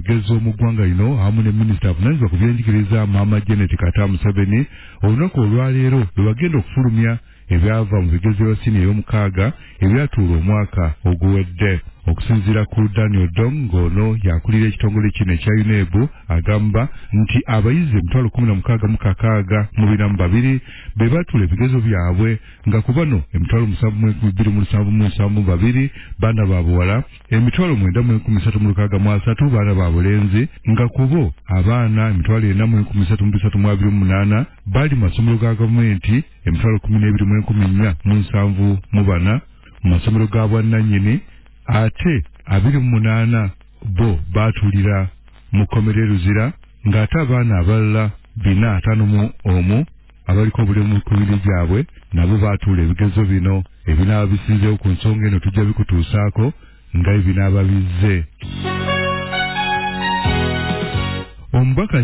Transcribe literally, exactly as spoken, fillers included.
abagezo mu ggwanga lino awamu ne minisita avunaanyizibwa ku byenjigiriza Maama Janet Kataa Museveni olunaku olwaleero lwe bagenda okufulumya ebyava mu bigezo bya siniya ey'omukaaga ebyatuula omwaka oguwedde. Okusinziira ku Daniel Dong ono yakulira ekitongole kino ekya U N E B agamba nti abayizi emitwalo kumi na mukaaga mu kakaaga mu binamu babiri be batuula ebigezo byabwe nga ku bano emitwalo musanvu mu enkumi bbiri mu lusanvu mu nsanvu mu babiri baana ba buwala, emitwalo mwenda mu enkumi ssatu mu lukaaga mu asatu baana ba bulenzi, nga ku bo abaana emitwalo ena mu enkumi ssatu mu bisatu mu abiri mu munaana bali mu masomero ga gavumenti, emitwalo kumi n'ebiri mu enkumi nnya mu nsanvu mu bana mu masomero ga bwannannyini, ate abiri mu munaana bo baatulira mu kkomera e Luzira, ng'ate abaana abalala bina ataano mu omu abaliko obulemu ku mibiri gyabwe nabo baatuula ebigezo bino. Ebinaaba bisinzeewo ku nsonga eno tujja bikutuusaako nga ebinaaba bizze. Omubaka